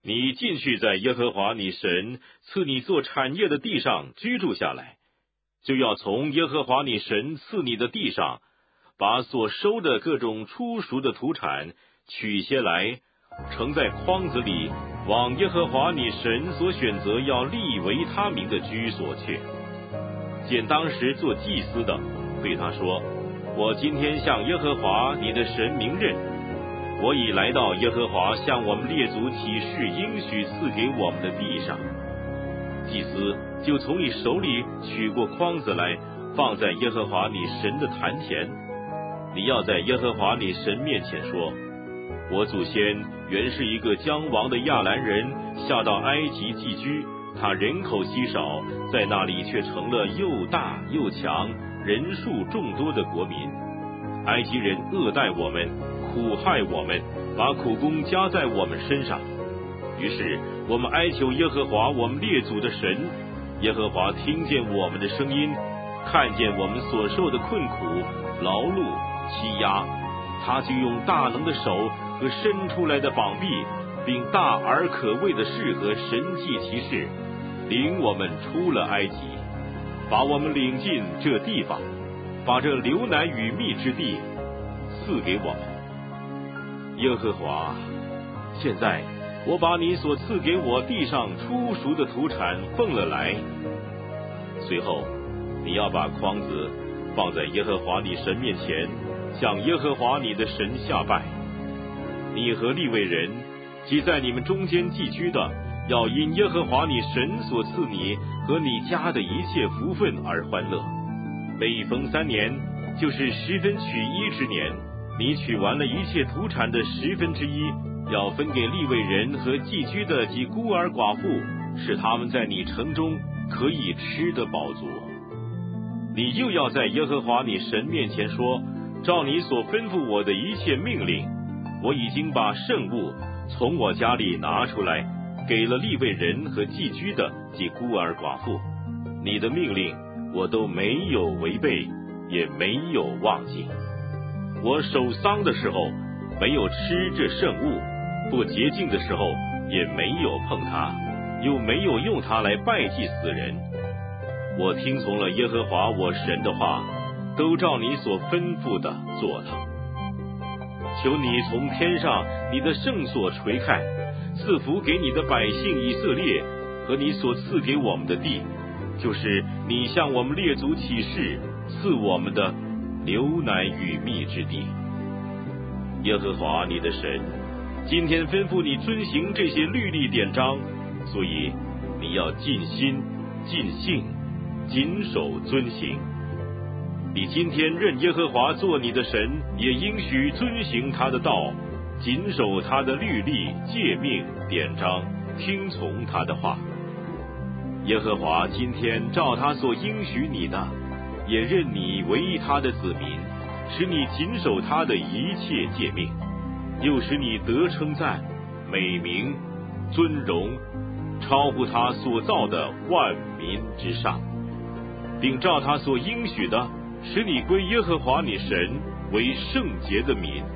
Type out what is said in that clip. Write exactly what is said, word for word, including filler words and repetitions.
你进去在耶和华你神赐你做产业的地上居住下来，就要从耶和华你神赐你的地上，把所收的各种初熟的土产取些来，盛在筐子里，往耶和华你神所选择要立为他名的居所去。见当时做祭司的对他说，我今天向耶和华你的神明认，我已来到耶和华向我们列祖起誓应许赐给我们的地上。祭司就从你手里取过筐子来，放在耶和华你神的坛前。你要在耶和华你神面前说，我祖先原是一个将亡的亚兰人，下到埃及寄居，他人口稀少，在那里却成了又大又强，人数众多的国民。埃及人恶待我们，苦害我们，把苦工加在我们身上。于是我们哀求耶和华我们列祖的神，耶和华听见我们的声音，看见我们所受的困苦、劳碌、欺压，他就用大能的手和伸出来的膀臂，并大而可畏的事和神迹奇事，领我们出了埃及，把我们领进这地方，把这流奶与蜜之地赐给我们。耶和华，现在我把你所赐给我地上初熟的土产奉了来。随后你要把筐子放在耶和华你神面前，向耶和华你的神下拜。你和利未人即在你们中间寄居的，要因耶和华你神所赐你和你家的一切福分而欢乐。每逢三年，就是十分取一之年，你取完了一切土产的十分之一，要分给利未人和寄居的及孤儿寡妇，使他们在你城中可以吃得饱足。你又要在耶和华你神面前说，照你所吩咐我的一切命令，我已经把圣物从我家里拿出来，给了利未人和寄居的及孤儿寡妇。你的命令我都没有违背，也没有忘记。我守丧的时候没有吃这圣物，不洁净的时候也没有碰它，又没有用它来拜祭死人。我听从了耶和华我神的话，都照你所吩咐的做了。求你从天上你的圣所垂看，赐福给你的百姓以色列和你所赐给我们的地，就是你向我们列祖起誓赐我们的流奶与蜜之地。耶和华你的神今天吩咐你遵行这些律例典章，所以你要尽心尽性谨守遵行。你今天认耶和华做你的神，也应许遵行他的道，谨守他的律例诫命典章，听从他的话。耶和华今天照他所应许你的，也认你为他的子民，使你谨守他的一切诫命，又使你得称赞、美名、尊荣，超乎他所造的万民之上，并照他所应许的，使你归耶和华你神为圣洁的民。